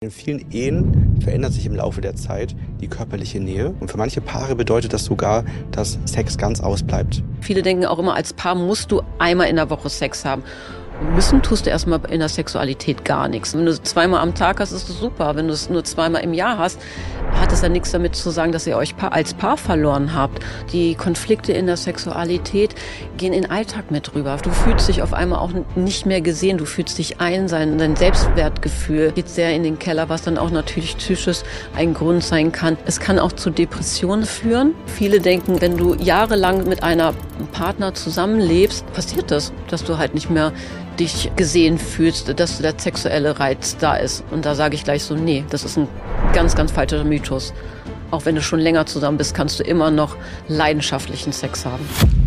In vielen Ehen verändert sich im Laufe der Zeit die körperliche Nähe. Und für manche Paare bedeutet das sogar, dass Sex ganz ausbleibt. Viele denken auch immer, als Paar musst du einmal in der Woche Sex haben. Müssen tust du erstmal in der Sexualität gar nichts. Wenn du es zweimal am Tag hast, ist das super. Wenn du es nur zweimal im Jahr hast, hat es ja nichts damit zu sagen, dass ihr euch als Paar verloren habt. Die Konflikte in der Sexualität gehen in den Alltag mit rüber. Du fühlst dich auf einmal auch nicht mehr gesehen. Du fühlst dich einsam. Dein Selbstwertgefühl geht sehr in den Keller, was dann auch natürlich psychisch ein Grund sein kann. Es kann auch zu Depressionen führen. Viele denken, wenn du jahrelang mit einer Partner zusammenlebst, passiert das, dass du halt nicht mehr dich gesehen fühlst, dass der sexuelle Reiz da ist. Und da sage ich gleich so, nee, das ist ein ganz, ganz falscher Mythos. Auch wenn du schon länger zusammen bist, kannst du immer noch leidenschaftlichen Sex haben.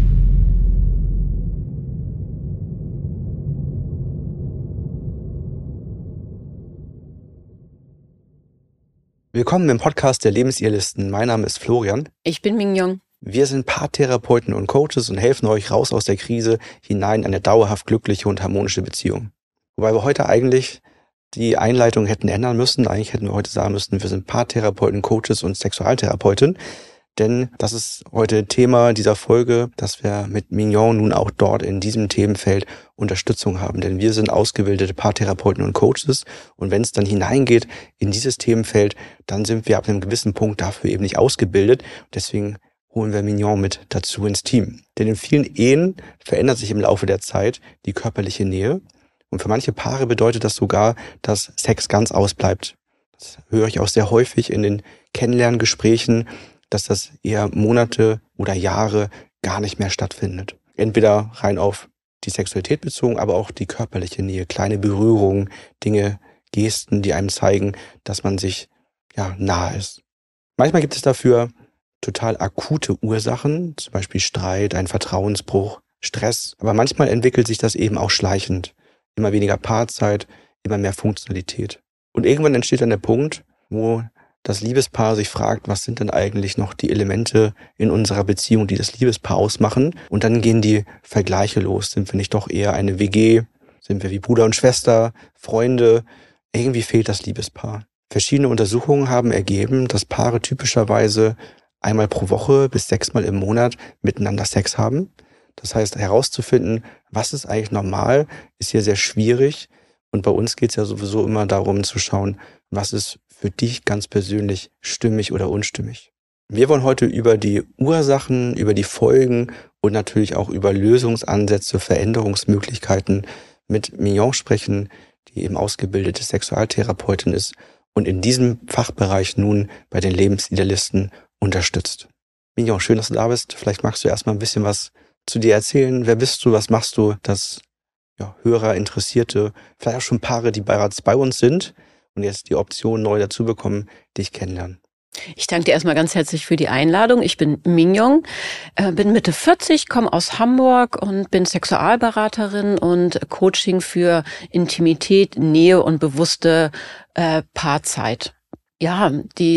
Willkommen im Podcast der Lebensirrlisten. Mein Name ist Florian. Ich bin Mignon. Wir sind Paartherapeuten und Coaches und helfen euch raus aus der Krise hinein in eine dauerhaft glückliche und harmonische Beziehung. Wobei wir heute eigentlich die Einleitung hätten ändern müssen. Eigentlich hätten wir heute sagen müssen, wir sind Paartherapeuten, Coaches und Sexualtherapeuten. Denn das ist heute Thema dieser Folge, dass wir mit Mignon nun auch dort in diesem Themenfeld Unterstützung haben. Denn wir sind ausgebildete Paartherapeuten und Coaches. Und wenn es dann hineingeht in dieses Themenfeld, dann sind wir ab einem gewissen Punkt dafür eben nicht ausgebildet. Deswegen holen wir Mignon mit dazu ins Team. Denn in vielen Ehen verändert sich im Laufe der Zeit die körperliche Nähe. Und für manche Paare bedeutet das sogar, dass Sex ganz ausbleibt. Das höre ich auch sehr häufig in den Kennenlerngesprächen, dass das eher Monate oder Jahre gar nicht mehr stattfindet. Entweder rein auf die Sexualität bezogen, aber auch die körperliche Nähe, kleine Berührungen, Dinge, Gesten, die einem zeigen, dass man sich nahe ist. Manchmal gibt es dafür total akute Ursachen, zum Beispiel Streit, ein Vertrauensbruch, Stress. Aber manchmal entwickelt sich das eben auch schleichend. Immer weniger Paarzeit, immer mehr Funktionalität. Und irgendwann entsteht dann der Punkt, wo das Liebespaar sich fragt, was sind denn eigentlich noch die Elemente in unserer Beziehung, die das Liebespaar ausmachen? Und dann gehen die Vergleiche los. Sind wir nicht doch eher eine WG? Sind wir wie Bruder und Schwester, Freunde? Irgendwie fehlt das Liebespaar. Verschiedene Untersuchungen haben ergeben, dass Paare typischerweise einmal pro Woche bis 6-mal im Monat miteinander Sex haben. Das heißt, herauszufinden, was ist eigentlich normal, ist hier sehr schwierig. Und bei uns geht es ja sowieso immer darum zu schauen, was ist für dich ganz persönlich stimmig oder unstimmig. Wir wollen heute über die Ursachen, über die Folgen und natürlich auch über Lösungsansätze, Veränderungsmöglichkeiten mit Mignon sprechen, die eben ausgebildete Sexualtherapeutin ist und in diesem Fachbereich nun bei den Lebensidealisten unterstützt. Mignon, schön, dass du da bist. Vielleicht magst du erstmal ein bisschen was zu dir erzählen. Wer bist du? Was machst du? Dass Hörer, Interessierte, vielleicht auch schon Paare, die bereits bei uns sind und jetzt die Option neu dazu bekommen, dich kennenlernen. Ich danke dir erstmal ganz herzlich für die Einladung. Ich bin Mignon, bin Mitte 40, komme aus Hamburg und bin Sexualberaterin und Coaching für Intimität, Nähe und bewusste Paarzeit. Ja,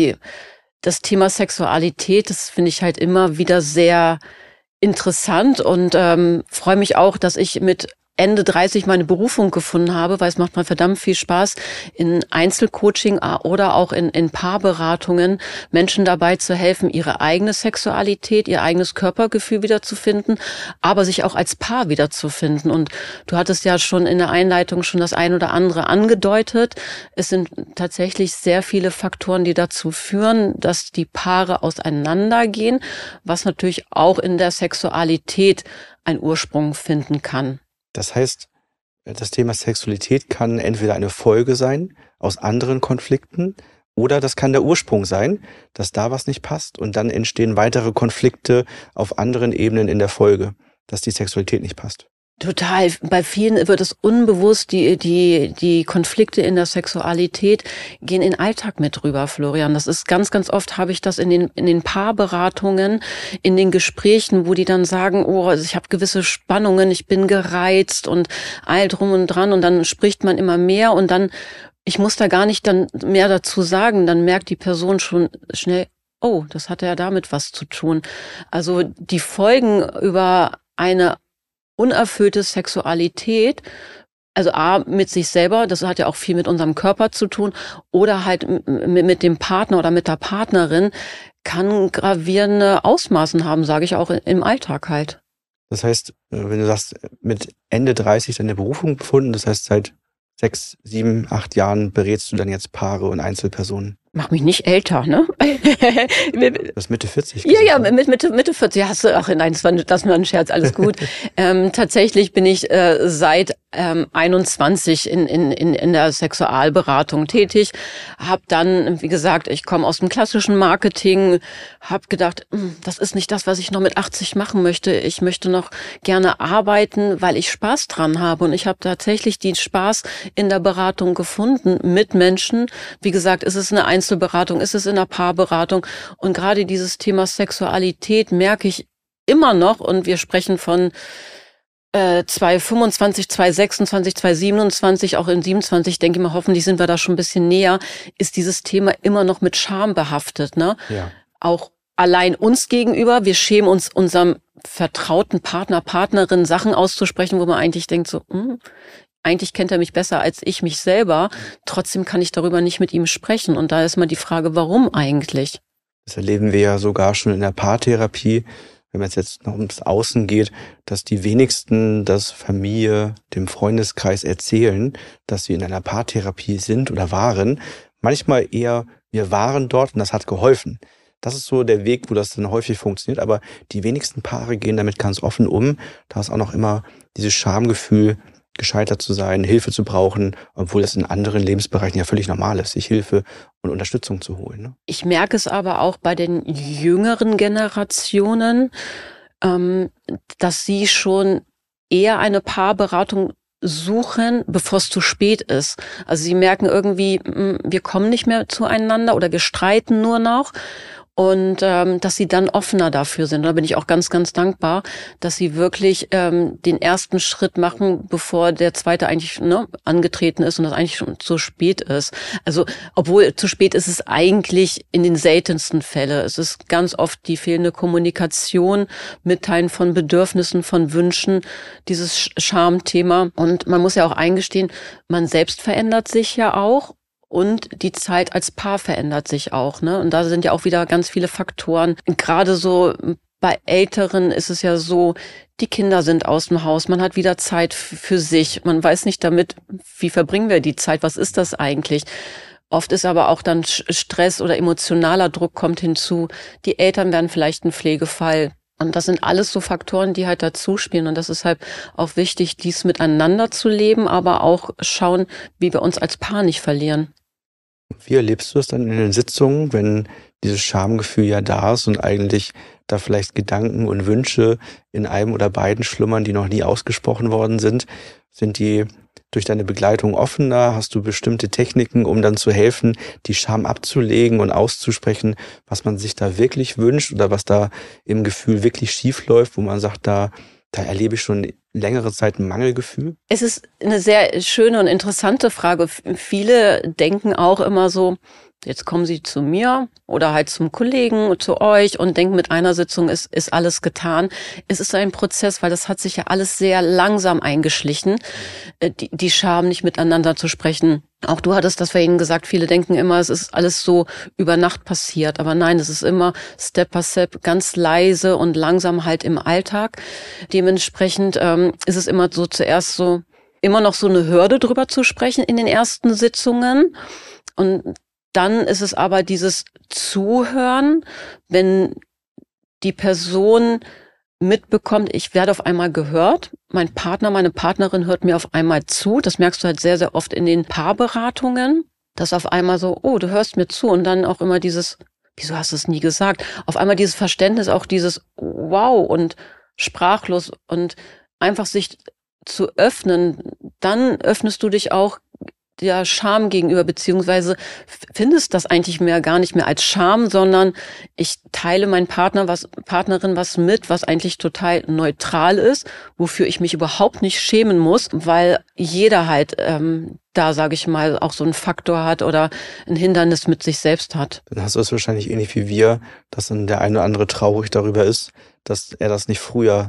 das Thema Sexualität, das finde ich halt immer wieder sehr interessant und freue mich auch, dass ich mit Ende 30 meine Berufung gefunden habe, weil es macht mir verdammt viel Spaß, in Einzelcoaching oder auch in Paarberatungen Menschen dabei zu helfen, ihre eigene Sexualität, ihr eigenes Körpergefühl wiederzufinden, aber sich auch als Paar wiederzufinden. Und du hattest ja schon in der Einleitung schon das ein oder andere angedeutet. Es sind tatsächlich sehr viele Faktoren, die dazu führen, dass die Paare auseinandergehen, was natürlich auch in der Sexualität einen Ursprung finden kann. Das heißt, das Thema Sexualität kann entweder eine Folge sein aus anderen Konflikten oder das kann der Ursprung sein, dass da was nicht passt und dann entstehen weitere Konflikte auf anderen Ebenen in der Folge, dass die Sexualität nicht passt. Total. Bei vielen wird es unbewusst, die Konflikte in der Sexualität gehen in den Alltag mit rüber, Florian. Das ist ganz, ganz oft habe ich das in den Paarberatungen, in den Gesprächen, wo die dann sagen, also ich habe gewisse Spannungen, ich bin gereizt und all drum und dran und dann spricht man immer mehr und dann, ich muss da gar nicht dann mehr dazu sagen, dann merkt die Person schon schnell, oh, das hat ja damit was zu tun. Also die Folgen über eine unerfüllte Sexualität Also A, mit sich selber, das hat ja auch viel mit unserem Körper zu tun, oder halt mit dem Partner oder mit der Partnerin, kann gravierende Ausmaßen haben, sage ich auch im Alltag halt. Das heißt, wenn du sagst, mit Ende 30 deine Berufung gefunden, das heißt, seit 6, 7, 8 Jahren berätst du dann jetzt Paare und Einzelpersonen. Mach mich nicht älter, ne? Du hast Mitte 40 gesagt. Ja, mit Mitte 40 hast du, ach nein, das war ein Scherz, alles gut. Tatsächlich bin ich seit 21 in der Sexualberatung tätig. Hab dann, wie gesagt, ich komme aus dem klassischen Marketing, hab gedacht, das ist nicht das, was ich noch mit 80 machen möchte. Ich möchte noch gerne arbeiten, weil ich Spaß dran habe. Und ich habe tatsächlich den Spaß in der Beratung gefunden mit Menschen. Wie gesagt, ist es eine Einzelberatung, ist es in einer Paarberatung. Und gerade dieses Thema Sexualität merke ich immer noch, und wir sprechen von 2025, 2026, 2027, auch in 27, denke ich mal, hoffentlich sind wir da schon ein bisschen näher, ist dieses Thema immer noch mit Scham behaftet, ne? Ja. Auch allein uns gegenüber, wir schämen uns unserem vertrauten Partner, Partnerin Sachen auszusprechen, wo man eigentlich denkt so, eigentlich kennt er mich besser als ich mich selber, trotzdem kann ich darüber nicht mit ihm sprechen. Und da ist mal die Frage, warum eigentlich? Das erleben wir ja sogar schon in der Paartherapie, wenn es jetzt noch ums Außen geht, dass die wenigsten das Familie, dem Freundeskreis erzählen, dass sie in einer Paartherapie sind oder waren. Manchmal eher, wir waren dort und das hat geholfen. Das ist so der Weg, wo das dann häufig funktioniert. Aber die wenigsten Paare gehen damit ganz offen um. Da ist auch noch immer dieses Schamgefühl, gescheitert zu sein, Hilfe zu brauchen, obwohl das in anderen Lebensbereichen ja völlig normal ist, sich Hilfe und Unterstützung zu holen. Ne? Ich merke es aber auch bei den jüngeren Generationen, dass sie schon eher eine Paarberatung suchen, bevor es zu spät ist. Also sie merken irgendwie, wir kommen nicht mehr zueinander oder wir streiten nur noch. Und dass sie dann offener dafür sind. Da bin ich auch ganz, ganz dankbar, dass sie wirklich den ersten Schritt machen, bevor der zweite eigentlich angetreten ist und das eigentlich schon zu spät ist. Also obwohl zu spät ist es eigentlich in den seltensten Fällen. Es ist ganz oft die fehlende Kommunikation, Mitteilen von Bedürfnissen, von Wünschen, dieses Schamthema. Und man muss ja auch eingestehen, man selbst verändert sich ja auch. Und die Zeit als Paar verändert sich auch, ne? Und da sind ja auch wieder ganz viele Faktoren. Gerade so bei Älteren ist es ja so, die Kinder sind aus dem Haus, man hat wieder Zeit für sich. Man weiß nicht damit, wie verbringen wir die Zeit, was ist das eigentlich? Oft ist aber auch dann Stress oder emotionaler Druck kommt hinzu. Die Eltern werden vielleicht ein Pflegefall. Und das sind alles so Faktoren, die halt dazu spielen. Und das ist halt auch wichtig, dies miteinander zu leben, aber auch schauen, wie wir uns als Paar nicht verlieren. Wie erlebst du es dann in den Sitzungen, wenn dieses Schamgefühl ja da ist und eigentlich da vielleicht Gedanken und Wünsche in einem oder beiden schlummern, die noch nie ausgesprochen worden sind? Sind die durch deine Begleitung offener? Hast du bestimmte Techniken, um dann zu helfen, die Scham abzulegen und auszusprechen, was man sich da wirklich wünscht oder was da im Gefühl wirklich schief läuft, wo man sagt, da erlebe ich schon längere Zeit ein Mangelgefühl? Es ist eine sehr schöne und interessante Frage. Viele denken auch immer so, jetzt kommen Sie zu mir oder halt zum Kollegen, zu euch und denken, mit einer Sitzung ist alles getan. Es ist ein Prozess, weil das hat sich ja alles sehr langsam eingeschlichen, die Scham nicht miteinander zu sprechen. Auch du hattest das vorhin gesagt, viele denken immer, es ist alles so über Nacht passiert. Aber nein, es ist immer Step by Step, ganz leise und langsam halt im Alltag. Dementsprechend ist es immer so zuerst so, immer noch so eine Hürde drüber zu sprechen in den ersten Sitzungen. Und dann ist es aber dieses Zuhören, wenn die Person mitbekommt, ich werde auf einmal gehört, mein Partner, meine Partnerin hört mir auf einmal zu. Das merkst du halt sehr, sehr oft in den Paarberatungen, dass auf einmal so, oh, du hörst mir zu und dann auch immer dieses, wieso hast du es nie gesagt? Auf einmal dieses Verständnis, auch dieses wow und sprachlos und einfach sich zu öffnen, dann öffnest du dich auch der Scham gegenüber, beziehungsweise findest das eigentlich mehr gar nicht mehr als Scham, sondern ich teile meinen Partnerin was mit, was eigentlich total neutral ist, wofür ich mich überhaupt nicht schämen muss, weil jeder halt da, sage ich mal, auch so einen Faktor hat oder ein Hindernis mit sich selbst hat. Dann hast du es wahrscheinlich ähnlich wie wir, dass dann der eine oder andere traurig darüber ist, dass er das nicht früher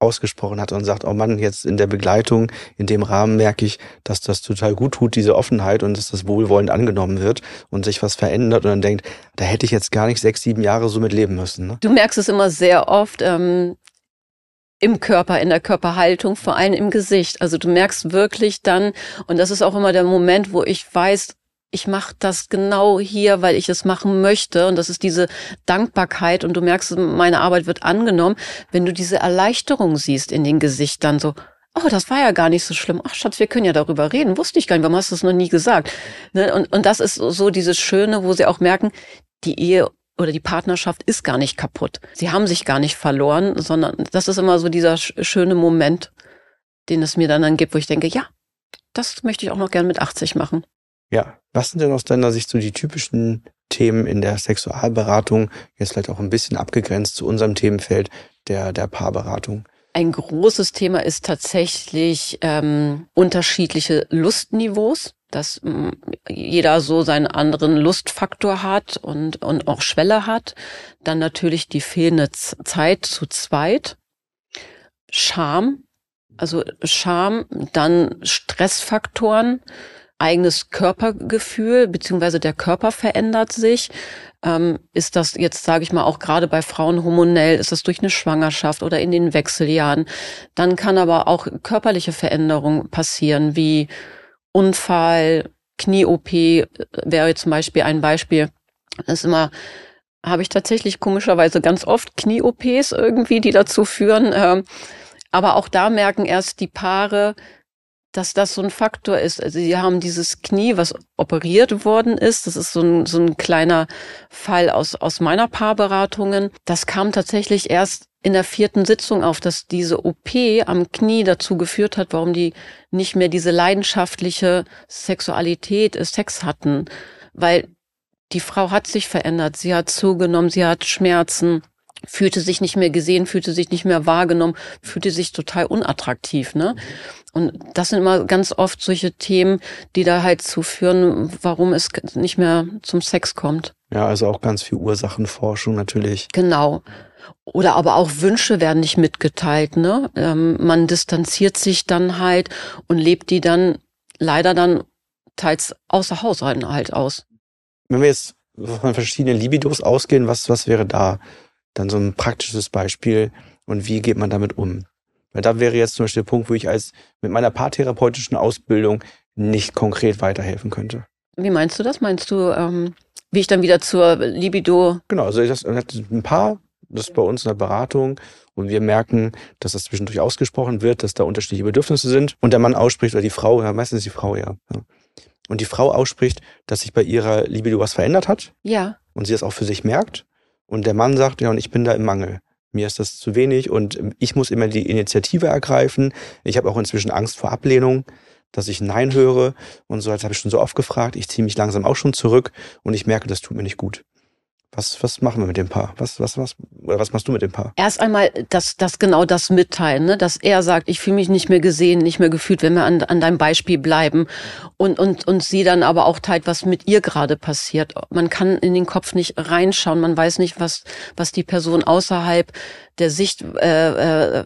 ausgesprochen hat und sagt, oh Mann, jetzt in der Begleitung, in dem Rahmen merke ich, dass das total gut tut, diese Offenheit und dass das wohlwollend angenommen wird und sich was verändert und dann denkt, da hätte ich jetzt gar nicht 6, 7 Jahre so mit leben müssen. Ne? Du merkst es immer sehr oft im Körper, in der Körperhaltung, vor allem im Gesicht. Also du merkst wirklich dann, und das ist auch immer der Moment, wo ich weiß, ich mache das genau hier, weil ich es machen möchte. Und das ist diese Dankbarkeit. Und du merkst, meine Arbeit wird angenommen, wenn du diese Erleichterung siehst in den Gesichtern. So, oh, das war ja gar nicht so schlimm. Ach Schatz, wir können ja darüber reden. Wusste ich gar nicht, warum hast du es noch nie gesagt? Ne? Und das ist so dieses Schöne, wo sie auch merken, die Ehe oder die Partnerschaft ist gar nicht kaputt. Sie haben sich gar nicht verloren, sondern das ist immer so dieser schöne Moment, den es mir dann gibt, wo ich denke, ja, das möchte ich auch noch gern mit 80 machen. Ja, was sind denn aus deiner Sicht so die typischen Themen in der Sexualberatung, jetzt vielleicht auch ein bisschen abgegrenzt zu unserem Themenfeld der Paarberatung? Ein großes Thema ist tatsächlich unterschiedliche Lustniveaus, dass jeder so seinen anderen Lustfaktor hat und auch Schwelle hat. Dann natürlich die fehlende Zeit zu zweit. Scham, dann Stressfaktoren, eigenes Körpergefühl, beziehungsweise der Körper verändert sich. Ist das jetzt, sage ich mal, auch gerade bei Frauen hormonell, ist das durch eine Schwangerschaft oder in den Wechseljahren. Dann kann aber auch körperliche Veränderungen passieren, wie Unfall, Knie-OP wäre jetzt zum Beispiel ein Beispiel. Das ist immer, habe ich tatsächlich komischerweise ganz oft Knie-OPs irgendwie, die dazu führen. Aber auch da merken erst die Paare, dass das so ein Faktor ist. Also sie haben dieses Knie, was operiert worden ist. Das ist so ein kleiner Fall aus meiner Paarberatungen. Das kam tatsächlich erst in der 4. Sitzung auf, dass diese OP am Knie dazu geführt hat, warum die nicht mehr diese leidenschaftliche Sexualität, Sex hatten. Weil die Frau hat sich verändert. Sie hat zugenommen, sie hat Schmerzen, fühlte sich nicht mehr gesehen, fühlte sich nicht mehr wahrgenommen, fühlte sich total unattraktiv, ne? Und das sind immer ganz oft solche Themen, die da halt zu führen, warum es nicht mehr zum Sex kommt. Ja, also auch ganz viel Ursachenforschung natürlich. Genau. Oder aber auch Wünsche werden nicht mitgeteilt, ne? Man distanziert sich dann halt und lebt die dann leider dann teils außer Haus halt aus. Wenn wir jetzt von verschiedenen Libidos ausgehen, was wäre da dann so ein praktisches Beispiel und wie geht man damit um? Weil da wäre jetzt zum Beispiel der Punkt, wo ich mit meiner paartherapeutischen Ausbildung nicht konkret weiterhelfen könnte. Wie meinst du das? Meinst du, wie ich dann wieder zur Libido... Genau, also das hat ein Paar, das ist bei uns in der Beratung und wir merken, dass das zwischendurch ausgesprochen wird, dass da unterschiedliche Bedürfnisse sind und der Mann ausspricht oder die Frau, ja, meistens die Frau, ja. Und die Frau ausspricht, dass sich bei ihrer Libido was verändert hat. Ja. Und sie das auch für sich merkt. Und der Mann sagt, ja, und ich bin da im Mangel. Mir ist das zu wenig und ich muss immer die Initiative ergreifen. Ich habe auch inzwischen Angst vor Ablehnung, dass ich Nein höre. Und so, als habe ich schon so oft gefragt, ich ziehe mich langsam auch schon zurück und ich merke, das tut mir nicht gut. Was machen wir mit dem Paar? Was machst du mit dem Paar? Erst einmal das mitteilen, ne? Dass er sagt, ich fühle mich nicht mehr gesehen, nicht mehr gefühlt, wenn wir an deinem Beispiel bleiben. Und sie dann aber auch teilt, was mit ihr gerade passiert. Man kann in den Kopf nicht reinschauen, man weiß nicht, was die Person außerhalb der Sichtweise,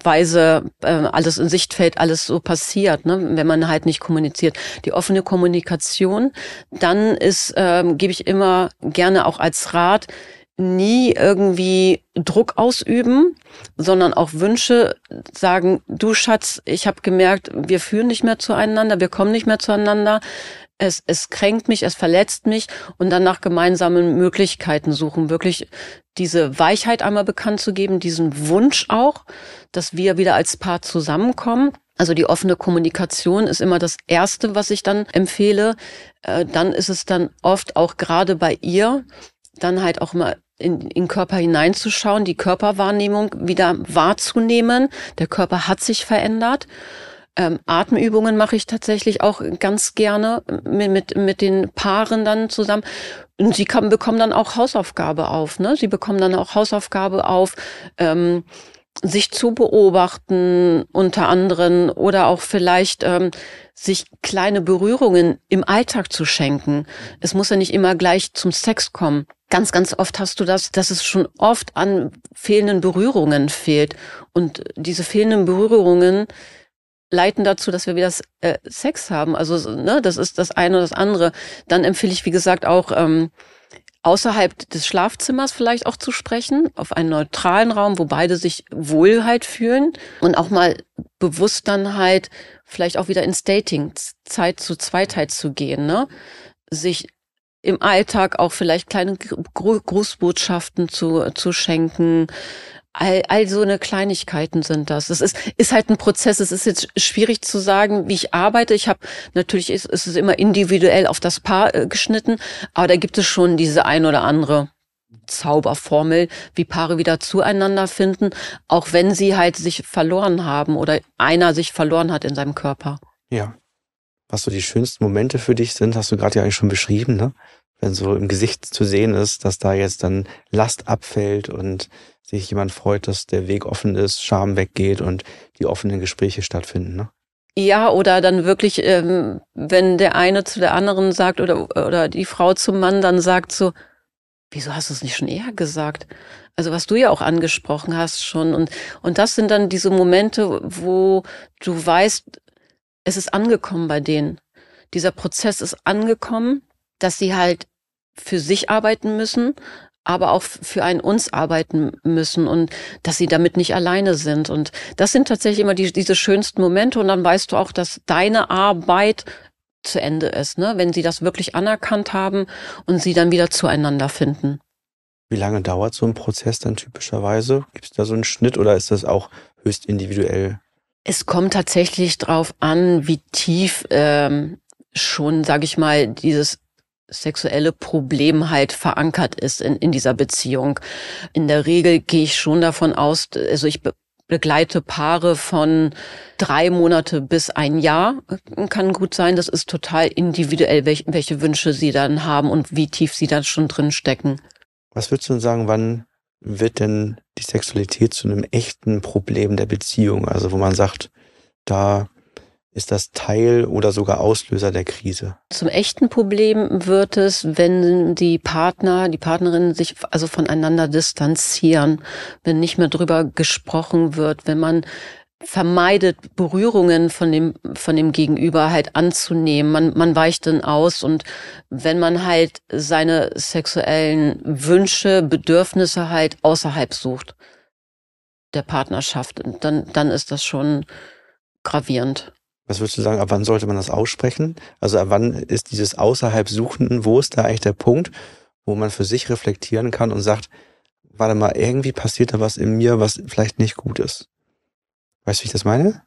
alles in Sichtfeld, alles so passiert, ne? Wenn man halt nicht kommuniziert. Die offene Kommunikation, dann gebe ich immer gerne auch als Rat, nie irgendwie Druck ausüben, sondern auch Wünsche sagen, du Schatz, ich habe gemerkt, wir führen nicht mehr zueinander, wir kommen nicht mehr zueinander, es kränkt mich, es verletzt mich und dann nach gemeinsamen Möglichkeiten suchen, wirklich diese Weichheit einmal bekannt zu geben, diesen Wunsch auch, dass wir wieder als Paar zusammenkommen. Also die offene Kommunikation ist immer das Erste, was ich dann empfehle. Dann ist es dann oft auch gerade bei ihr, dann halt auch mal in den Körper hineinzuschauen, die Körperwahrnehmung wieder wahrzunehmen. Der Körper hat sich verändert. Atemübungen mache ich tatsächlich auch ganz gerne mit den Paaren dann zusammen. Und sie bekommen dann auch Hausaufgabe auf, ne? Sie bekommen dann auch Hausaufgabe auf, sich zu beobachten unter anderem oder auch vielleicht sich kleine Berührungen im Alltag zu schenken. Es muss ja nicht immer gleich zum Sex kommen. ganz, ganz oft hast du das, dass es schon oft an fehlenden Berührungen fehlt. Und diese fehlenden Berührungen leiten dazu, dass wir wieder Sex haben. Also, ne, das ist das eine oder das andere. Dann empfehle ich, wie gesagt, auch außerhalb des Schlafzimmers vielleicht auch zu sprechen, auf einen neutralen Raum, wo beide sich wohl halt fühlen und auch mal bewusst dann halt vielleicht auch wieder ins Dating, Zeit zu Zweitheit zu gehen, ne? Sich im Alltag auch vielleicht kleine Grußbotschaften zu schenken. All so eine Kleinigkeiten sind das. Es ist halt ein Prozess. Es ist jetzt schwierig zu sagen, wie ich arbeite. Natürlich ist es immer individuell auf das Paar geschnitten, aber da gibt es schon diese ein oder andere Zauberformel, wie Paare wieder zueinander finden, auch wenn sie halt sich verloren haben oder einer sich verloren hat in seinem Körper. Ja. Was so die schönsten Momente für dich sind, hast du gerade ja eigentlich schon beschrieben, ne? Wenn so im Gesicht zu sehen ist, dass da jetzt dann Last abfällt und sich jemand freut, dass der Weg offen ist, Scham weggeht und die offenen Gespräche stattfinden, ne? Ja, oder dann wirklich, wenn der eine zu der anderen sagt oder die Frau zum Mann dann sagt so, wieso hast du es nicht schon eher gesagt? Also was du ja auch angesprochen hast schon. Und das sind dann diese Momente, wo du weißt, es ist angekommen bei denen. Dieser Prozess ist angekommen, dass sie halt für sich arbeiten müssen, aber auch für einen uns arbeiten müssen und dass sie damit nicht alleine sind. Und das sind tatsächlich immer diese schönsten Momente. Und dann weißt du auch, dass deine Arbeit zu Ende ist, ne? Wenn sie das wirklich anerkannt haben und sie dann wieder zueinander finden. Wie lange dauert so ein Prozess dann typischerweise? Gibt es da so einen Schnitt oder ist das auch höchst individuell? Es kommt tatsächlich drauf an, wie tief schon, sage ich mal, dieses sexuelle Problem halt verankert ist in dieser Beziehung. In der Regel gehe ich schon davon aus, also ich begleite Paare von 3 Monate bis 1 Jahr, kann gut sein. Das ist total individuell, welche Wünsche sie dann haben und wie tief sie da schon drin stecken. Was würdest du denn sagen, wann wird denn die Sexualität zu einem echten Problem der Beziehung? Also wo man sagt, da ist das Teil oder sogar Auslöser der Krise? Zum echten Problem wird es, wenn die Partnerinnen sich also voneinander distanzieren, wenn nicht mehr drüber gesprochen wird, wenn man vermeidet, Berührungen von dem Gegenüber halt anzunehmen. Man weicht dann aus und wenn man halt seine sexuellen Wünsche, Bedürfnisse halt außerhalb sucht der Partnerschaft, dann ist das schon gravierend. Was würdest du sagen, ab wann sollte man das aussprechen? Also ab wann ist dieses außerhalb Suchenden, wo ist da eigentlich der Punkt, wo man für sich reflektieren kann und sagt, warte mal, irgendwie passiert da was in mir, was vielleicht nicht gut ist. Weißt du, wie ich das meine?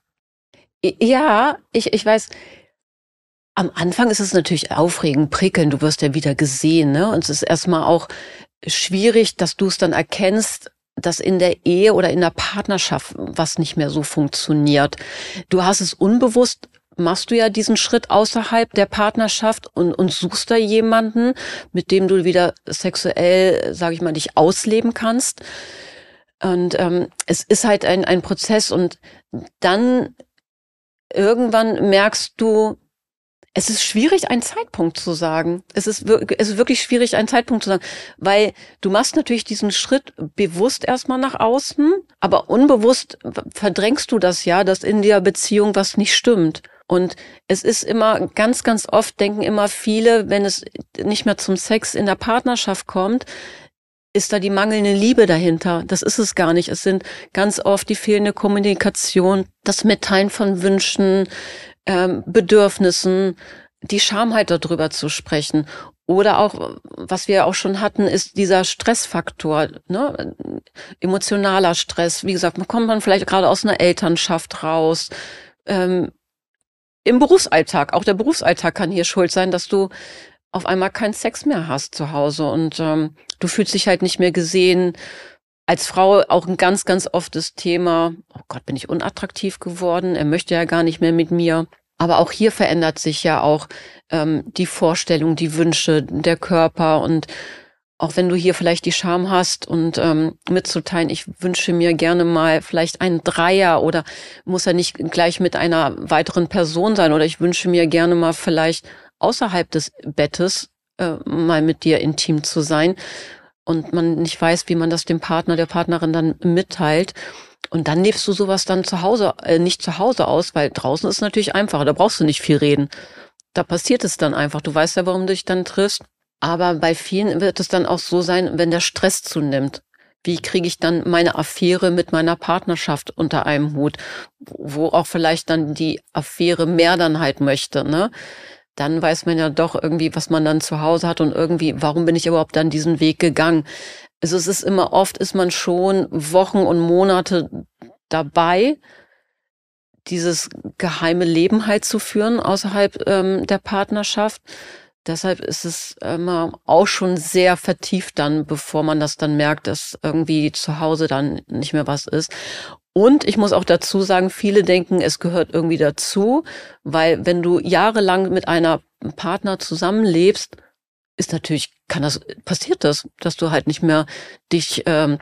Ja, ich weiß, am Anfang ist es natürlich aufregend, prickelnd, du wirst ja wieder gesehen, ne? Und es ist erstmal auch schwierig, dass du es dann erkennst, dass in der Ehe oder in der Partnerschaft was nicht mehr so funktioniert. Du hast es unbewusst, machst du ja diesen Schritt außerhalb der Partnerschaft und suchst da jemanden, mit dem du wieder sexuell, sage ich mal, dich ausleben kannst. Und es ist halt ein Prozess und dann irgendwann merkst du, es ist schwierig, einen Zeitpunkt zu sagen. Es ist wirklich schwierig, einen Zeitpunkt zu sagen, weil du machst natürlich diesen Schritt bewusst erstmal nach außen, aber unbewusst verdrängst du das ja, dass in der Beziehung was nicht stimmt. Und es ist immer ganz, ganz oft denken immer viele, wenn es nicht mehr zum Sex in der Partnerschaft kommt, ist da die mangelnde Liebe dahinter. Das ist es gar nicht. Es sind ganz oft die fehlende Kommunikation, das Mitteilen von Wünschen, Bedürfnissen, die Scham halt darüber zu sprechen. Oder auch, was wir auch schon hatten, ist dieser Stressfaktor, ne? Emotionaler Stress. Wie gesagt, man kommt dann vielleicht gerade aus einer Elternschaft raus. Im Berufsalltag, auch der Berufsalltag kann hier schuld sein, dass du auf einmal keinen Sex mehr hast zu Hause und du fühlst dich halt nicht mehr gesehen. Als Frau auch ein ganz, ganz oft das Thema, oh Gott, bin ich unattraktiv geworden, er möchte ja gar nicht mehr mit mir. Aber auch hier verändert sich ja auch die Vorstellung, die Wünsche, der Körper und auch wenn du hier vielleicht die Scham hast und mitzuteilen, ich wünsche mir gerne mal vielleicht einen Dreier oder muss ja nicht gleich mit einer weiteren Person sein oder ich wünsche mir gerne mal vielleicht außerhalb des Bettes mal mit dir intim zu sein und man nicht weiß, wie man das dem Partner, der Partnerin dann mitteilt. Und dann lebst du sowas dann zu Hause, nicht zu Hause aus, weil draußen ist natürlich einfacher, da brauchst du nicht viel reden. Da passiert es dann einfach. Du weißt ja, warum du dich dann triffst. Aber bei vielen wird es dann auch so sein, wenn der Stress zunimmt. Wie kriege ich dann meine Affäre mit meiner Partnerschaft unter einem Hut, wo auch vielleicht dann die Affäre mehr dann halt möchte, ne? Dann weiß man ja doch irgendwie, was man dann zu Hause hat und irgendwie, warum bin ich überhaupt dann diesen Weg gegangen? Also es ist immer oft, ist man schon Wochen und Monate dabei, dieses geheime Leben halt zu führen außerhalb der Partnerschaft. Deshalb ist es immer auch schon sehr vertieft dann, bevor man das dann merkt, dass irgendwie zu Hause dann nicht mehr was ist. Und ich muss auch dazu sagen, viele denken, es gehört irgendwie dazu, weil wenn du jahrelang mit einer Partner zusammenlebst, ist natürlich, passiert das, dass du halt nicht mehr dich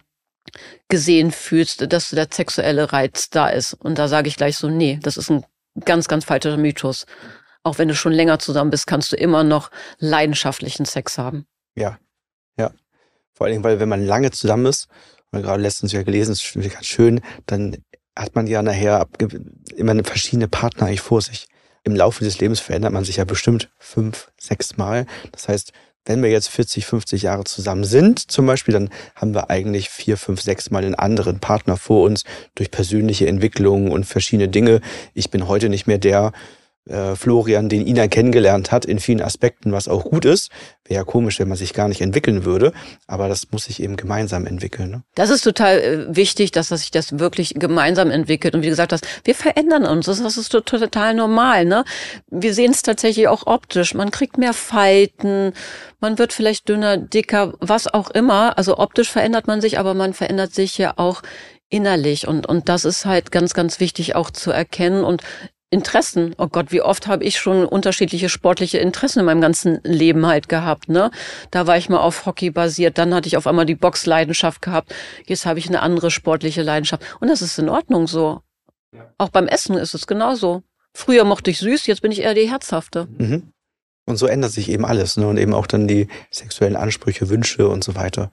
gesehen fühlst, dass der sexuelle Reiz da ist. Und da sage ich gleich so, nee, das ist ein ganz, ganz falscher Mythos. Auch wenn du schon länger zusammen bist, kannst du immer noch leidenschaftlichen Sex haben. Ja, ja. Vor allem, weil wenn man lange zusammen ist, und gerade letztens ja gelesen, ist ganz schön, dann hat man ja nachher immer verschiedene Partner eigentlich vor sich. Im Laufe des Lebens verändert man sich ja bestimmt 5, 6 Mal. Das heißt, wenn wir jetzt 40, 50 Jahre zusammen sind, zum Beispiel, dann haben wir eigentlich 4, 5, 6 Mal einen anderen Partner vor uns durch persönliche Entwicklungen und verschiedene Dinge. Ich bin heute nicht mehr der Florian, den Ina kennengelernt hat, in vielen Aspekten, was auch gut ist. Wäre ja komisch, wenn man sich gar nicht entwickeln würde, aber das muss sich eben gemeinsam entwickeln. Ne? Das ist total wichtig, dass sich das wirklich gemeinsam entwickelt. Und wie gesagt, wir verändern uns. Das ist total normal. Ne? Wir sehen es tatsächlich auch optisch. Man kriegt mehr Falten, man wird vielleicht dünner, dicker, was auch immer. Also optisch verändert man sich, aber man verändert sich ja auch innerlich. Und das ist halt ganz, ganz wichtig auch zu erkennen. Und Interessen. Oh Gott, wie oft habe ich schon unterschiedliche sportliche Interessen in meinem ganzen Leben halt gehabt, ne? Da war ich mal auf Hockey basiert, dann hatte ich auf einmal die Boxleidenschaft gehabt, jetzt habe ich eine andere sportliche Leidenschaft. Und das ist in Ordnung so. Ja. Auch beim Essen ist es genauso. Früher mochte ich süß, jetzt bin ich eher die Herzhafte. Mhm. Und so ändert sich eben alles, ne? Und eben auch dann die sexuellen Ansprüche, Wünsche und so weiter.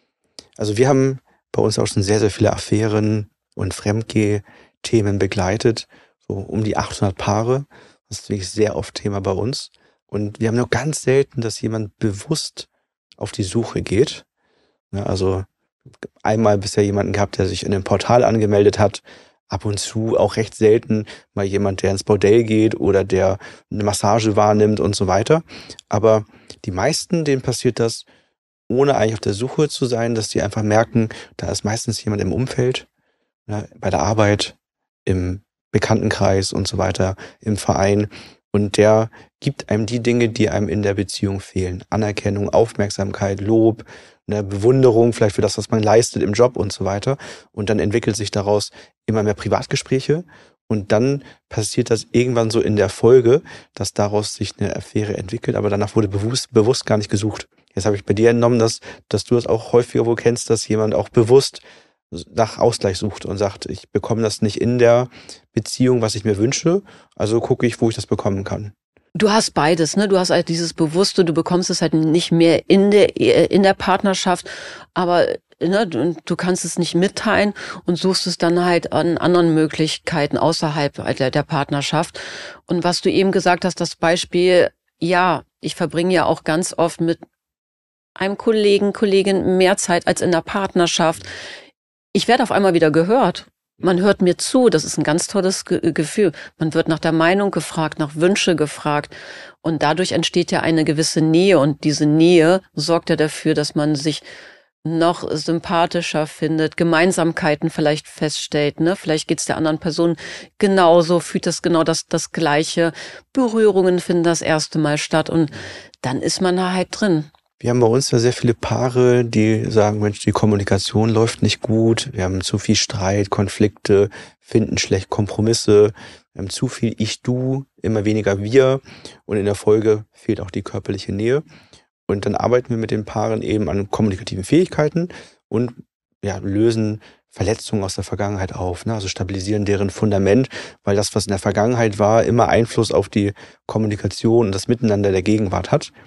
Also wir haben bei uns auch schon sehr, sehr viele Affären und Fremdgeh-Themen begleitet. So um die 800 Paare. Das ist wirklich sehr oft Thema bei uns. Und wir haben nur ganz selten, dass jemand bewusst auf die Suche geht. Ja, also einmal bisher jemanden gehabt, der sich in einem Portal angemeldet hat. Ab und zu auch recht selten mal jemand, der ins Bordell geht oder der eine Massage wahrnimmt und so weiter. Aber die meisten, denen passiert das, ohne eigentlich auf der Suche zu sein, dass die einfach merken, da ist meistens jemand im Umfeld, ja, bei der Arbeit, im Bekanntenkreis und so weiter, im Verein. Und der gibt einem die Dinge, die einem in der Beziehung fehlen. Anerkennung, Aufmerksamkeit, Lob, eine Bewunderung vielleicht für das, was man leistet im Job und so weiter. Und dann entwickelt sich daraus immer mehr Privatgespräche. Und dann passiert das irgendwann so in der Folge, dass daraus sich eine Affäre entwickelt. Aber danach wurde bewusst gar nicht gesucht. Jetzt habe ich bei dir entnommen, dass du das auch häufiger wohl kennst, dass jemand auch bewusst nach Ausgleich sucht und sagt, ich bekomme das nicht in der Beziehung, was ich mir wünsche, also gucke ich, wo ich das bekommen kann. Du hast beides, ne? Du hast halt dieses Bewusste, du bekommst es halt nicht mehr in der Partnerschaft, aber ne, du kannst es nicht mitteilen und suchst es dann halt an anderen Möglichkeiten außerhalb der Partnerschaft. Und was du eben gesagt hast, das Beispiel, ja, ich verbringe ja auch ganz oft mit einem Kollegin mehr Zeit als in der Partnerschaft. Ich werde auf einmal wieder gehört. Man hört mir zu, das ist ein ganz tolles Gefühl. Man wird nach der Meinung gefragt, nach Wünsche gefragt. Und dadurch entsteht ja eine gewisse Nähe. Und diese Nähe sorgt ja dafür, dass man sich noch sympathischer findet, Gemeinsamkeiten vielleicht feststellt, ne? Vielleicht geht's der anderen Person genauso, fühlt das genau das Gleiche. Berührungen finden das erste Mal statt und dann ist man da halt drin. Wir haben bei uns ja sehr viele Paare, die sagen, Mensch, die Kommunikation läuft nicht gut, wir haben zu viel Streit, Konflikte, finden schlecht Kompromisse, wir haben zu viel Ich-Du, immer weniger Wir und in der Folge fehlt auch die körperliche Nähe. Und dann arbeiten wir mit den Paaren eben an kommunikativen Fähigkeiten und ja, lösen Verletzungen aus der Vergangenheit auf, ne? Also stabilisieren deren Fundament, weil das, was in der Vergangenheit war, immer Einfluss auf die Kommunikation und das Miteinander der Gegenwart hat.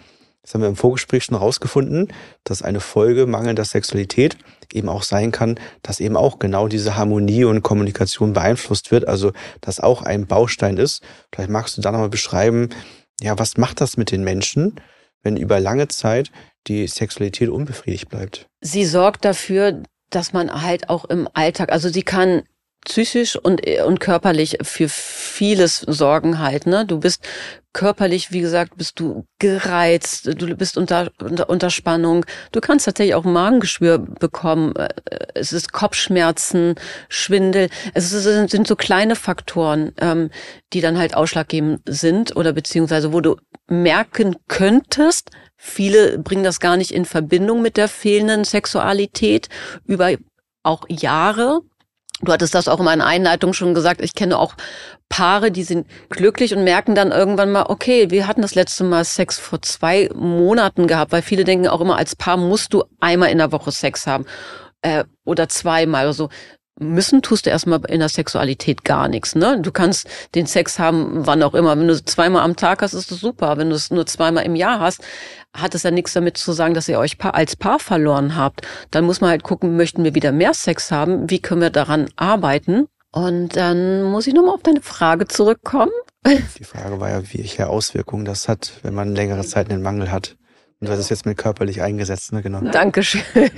Das haben wir im Vorgespräch schon rausgefunden, dass eine Folge mangelnder Sexualität eben auch sein kann, dass eben auch genau diese Harmonie und Kommunikation beeinflusst wird, also dass auch ein Baustein ist. Vielleicht magst du da nochmal beschreiben, ja, was macht das mit den Menschen, wenn über lange Zeit die Sexualität unbefriedigt bleibt? Sie sorgt dafür, dass man halt auch im Alltag, also sie kann psychisch und körperlich für vieles sorgen halt, ne? Du bist körperlich, wie gesagt, bist du gereizt, du bist unter Spannung. Du kannst tatsächlich auch Magengeschwür bekommen. Es ist Kopfschmerzen, Schwindel. Sind so kleine Faktoren, die dann halt ausschlaggebend sind oder beziehungsweise wo du merken könntest, viele bringen das gar nicht in Verbindung mit der fehlenden Sexualität über auch Jahre. Du hattest das auch in meiner Einleitung schon gesagt. Ich kenne auch Paare, die sind glücklich und merken dann irgendwann mal, okay, wir hatten das letzte Mal Sex vor 2 Monaten gehabt, weil viele denken auch immer, als Paar musst du einmal in der Woche Sex haben oder zweimal oder so. Müssen tust du erstmal in der Sexualität gar nichts, ne? Du kannst den Sex haben, wann auch immer. Wenn du 2-mal am Tag hast, ist das super. Wenn du es nur 2-mal im Jahr hast, hat es ja nichts damit zu sagen, dass ihr euch als Paar verloren habt. Dann muss man halt gucken, möchten wir wieder mehr Sex haben? Wie können wir daran arbeiten? Und dann muss ich nochmal auf deine Frage zurückkommen. Die Frage war ja, welche Auswirkungen das hat, wenn man längere Zeit einen Mangel hat. Und was ist jetzt mit körperlich eingesetzt, ne? Genau. Dankeschön.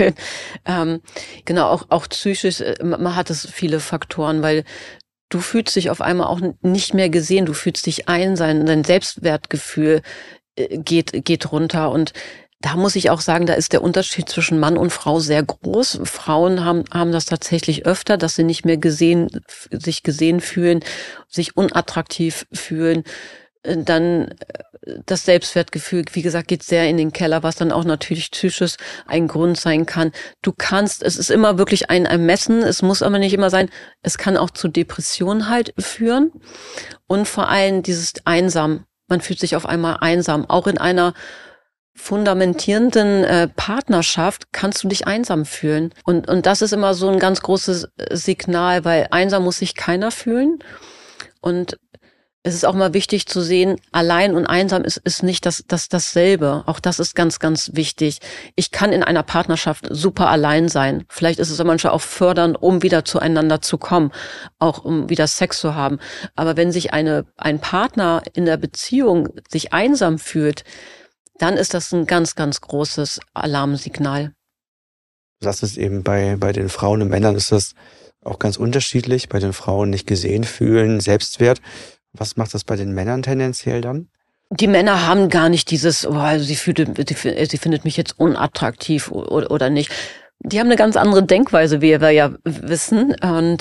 Genau, auch psychisch, man hat es viele Faktoren, weil du fühlst dich auf einmal auch nicht mehr gesehen, du fühlst dich einsam, dein Selbstwertgefühl geht runter und da muss ich auch sagen, da ist der Unterschied zwischen Mann und Frau sehr groß. Frauen haben das tatsächlich öfter, dass sie nicht mehr sich gesehen fühlen, sich unattraktiv fühlen. Dann das Selbstwertgefühl, wie gesagt, geht sehr in den Keller, was dann auch natürlich psychisch ein Grund sein kann. Es ist immer wirklich ein Ermessen, es muss aber nicht immer sein, es kann auch zu Depressionen halt führen und vor allem dieses Einsam. Man fühlt sich auf einmal einsam. Auch in einer fundamentierenden Partnerschaft kannst du dich einsam fühlen. Und das ist immer so ein ganz großes Signal, weil einsam muss sich keiner fühlen. Und es ist auch mal wichtig zu sehen, allein und einsam ist nicht dasselbe. Auch das ist ganz, ganz wichtig. Ich kann in einer Partnerschaft super allein sein. Vielleicht ist es manchmal auch fördernd, um wieder zueinander zu kommen, auch um wieder Sex zu haben. Aber wenn sich ein Partner in der Beziehung sich einsam fühlt, dann ist das ein ganz, ganz großes Alarmsignal. Du sagst es eben, bei den Frauen und Männern ist das auch ganz unterschiedlich. Bei den Frauen nicht gesehen fühlen, Selbstwert. Was macht das bei den Männern tendenziell dann? Die Männer haben gar nicht dieses, sie findet mich jetzt unattraktiv oder nicht. Die haben eine ganz andere Denkweise, wie wir ja wissen. Und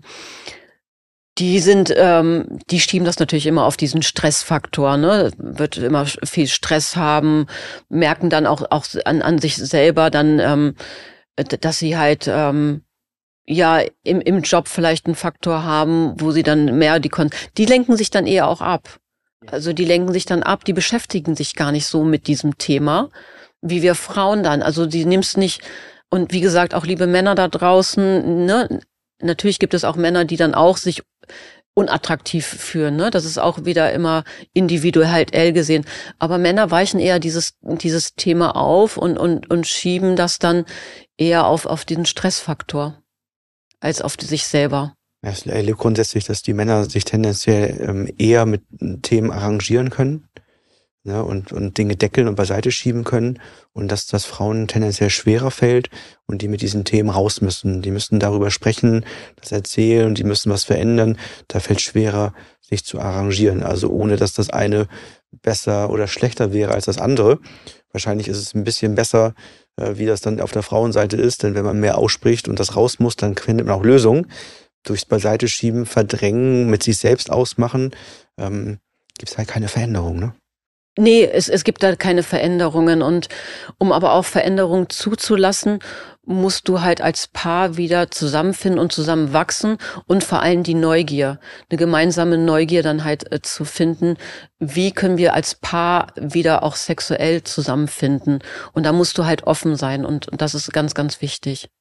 die schieben das natürlich immer auf diesen Stressfaktor, ne? Wird immer viel Stress haben, merken dann auch an sich selber dann, dass sie halt ja im Job vielleicht einen Faktor haben, wo sie dann mehr die lenken sich dann eher auch ab. Also die lenken sich dann ab, die beschäftigen sich gar nicht so mit diesem Thema, wie wir Frauen dann. Also die nimmst nicht, und wie gesagt, auch liebe Männer da draußen, ne? Natürlich gibt es auch Männer, die dann auch sich unattraktiv fühlen, ne? Das ist auch wieder immer individuell gesehen. Aber Männer weichen eher dieses Thema auf und schieben das dann eher auf den Stressfaktor als auf sich selber. Ja, ich erlebe grundsätzlich, dass die Männer sich tendenziell eher mit Themen arrangieren können, ne, und Dinge deckeln und beiseite schieben können und dass das Frauen tendenziell schwerer fällt und die mit diesen Themen raus müssen. Die müssen darüber sprechen, das erzählen, die müssen was verändern. Da fällt schwerer, sich zu arrangieren. Also ohne, dass das eine besser oder schlechter wäre als das andere. Wahrscheinlich ist es ein bisschen besser, wie das dann auf der Frauenseite ist, denn wenn man mehr ausspricht und das raus muss, dann findet man auch Lösungen. Durchs Beiseite schieben, verdrängen, mit sich selbst ausmachen, gibt es halt keine Veränderung, ne? Nee, es gibt da keine Veränderungen und um aber auch Veränderungen zuzulassen, musst du halt als Paar wieder zusammenfinden und zusammenwachsen und vor allem die Neugier, eine gemeinsame Neugier dann halt zu finden, wie können wir als Paar wieder auch sexuell zusammenfinden und da musst du halt offen sein und das ist ganz, ganz wichtig.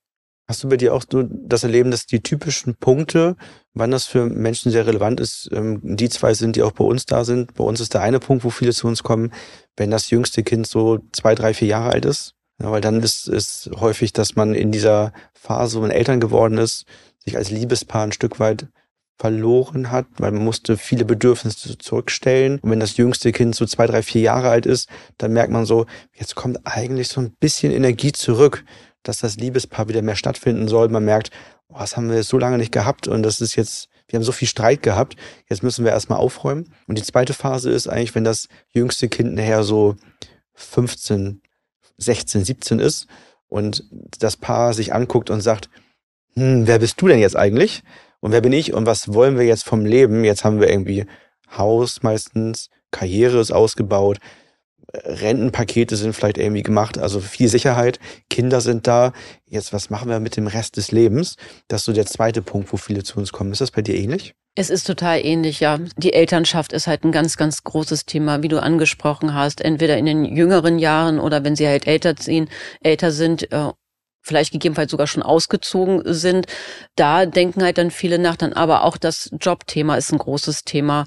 Hast du bei dir auch so das Erleben, dass die typischen Punkte, wann das für Menschen sehr relevant ist, die zwei sind, die auch bei uns da sind? Bei uns ist der eine Punkt, wo viele zu uns kommen, wenn das jüngste Kind so 2, 3, 4 Jahre alt ist. Ja, weil dann ist häufig, dass man in dieser Phase, wo man Eltern geworden ist, sich als Liebespaar ein Stück weit verloren hat, weil man musste viele Bedürfnisse zurückstellen. Und wenn das jüngste Kind so 2, 3, 4 Jahre alt ist, dann merkt man so, jetzt kommt eigentlich so ein bisschen Energie zurück, dass das Liebespaar wieder mehr stattfinden soll. Man merkt, oh, das haben wir so lange nicht gehabt und das ist jetzt, wir haben so viel Streit gehabt, jetzt müssen wir erstmal aufräumen. Und die zweite Phase ist eigentlich, wenn das jüngste Kind nachher so 15, 16, 17 ist und das Paar sich anguckt und sagt, wer bist du denn jetzt eigentlich? Und wer bin ich und was wollen wir jetzt vom Leben? Jetzt haben wir irgendwie Haus meistens, Karriere ist ausgebaut, Rentenpakete sind vielleicht irgendwie gemacht, also viel Sicherheit, Kinder sind da. Jetzt, was machen wir mit dem Rest des Lebens? Das ist so der zweite Punkt, wo viele zu uns kommen. Ist das bei dir ähnlich? Es ist total ähnlich, ja. Die Elternschaft ist halt ein ganz, ganz großes Thema, wie du angesprochen hast. Entweder in den jüngeren Jahren oder wenn sie halt älter sind, vielleicht gegebenenfalls sogar schon ausgezogen sind. Da denken halt dann viele nach. Dann aber auch das Jobthema ist ein großes Thema.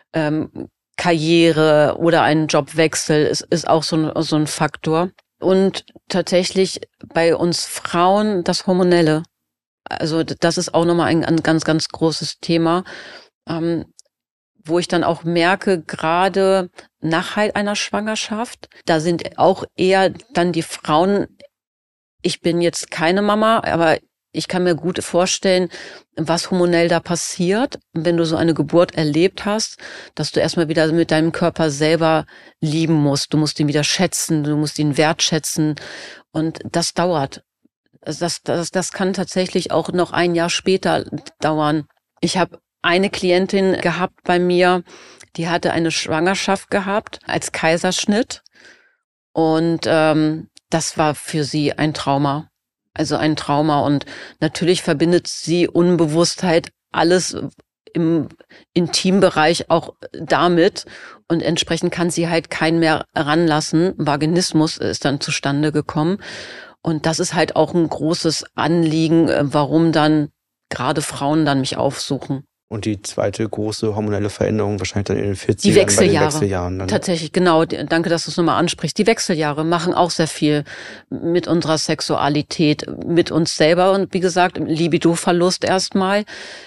Karriere oder ein Jobwechsel ist auch so ein Faktor. Und tatsächlich bei uns Frauen das Hormonelle. Also das ist auch nochmal ein ganz, ganz großes Thema, wo ich dann auch merke, gerade nach halt einer Schwangerschaft, da sind auch eher dann die Frauen, ich bin jetzt keine Mama, aber ich kann mir gut vorstellen, was hormonell da passiert, wenn du so eine Geburt erlebt hast, dass du erstmal wieder mit deinem Körper selber lieben musst. Du musst ihn wieder schätzen, du musst ihn wertschätzen und das dauert. Das kann tatsächlich auch noch ein Jahr später dauern. Ich habe eine Klientin gehabt bei mir, die hatte eine Schwangerschaft gehabt als Kaiserschnitt und das war für sie ein Trauma. Also ein Trauma und natürlich verbindet sie Unbewusstheit alles im Intimbereich auch damit und entsprechend kann sie halt keinen mehr ranlassen. Vaginismus ist dann zustande gekommen und das ist halt auch ein großes Anliegen, warum dann gerade Frauen dann mich aufsuchen. Und die zweite große hormonelle Veränderung wahrscheinlich dann in den 40ern, die Wechseljahre. Bei den Wechseljahren. Dann. Tatsächlich, genau. Danke, dass du es nochmal ansprichst. Die Wechseljahre machen auch sehr viel mit unserer Sexualität, mit uns selber und wie gesagt, Libido-Verlust erstmal.